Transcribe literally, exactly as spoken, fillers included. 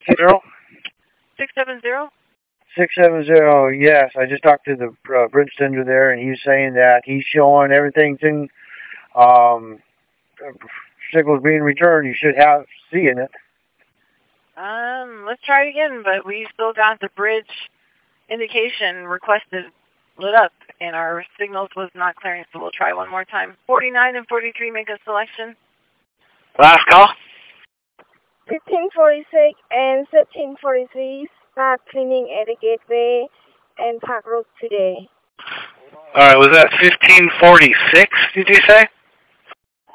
Zero? six seven zero? six seven zero, yes. I just talked to the uh, bridge tender there, and he's saying that he's showing everything's in um, signals being returned. You should have seeing it. Um, let's try it again, but we still got the bridge indication requested lit up, and our signals was not clearing, so we'll try one more time. forty-nine and forty-three, make a selection. Last call. fifteen forty-six and thirteen forty-three start cleaning at the gateway and Park Road today. All right, was that fifteen forty-six, did you say?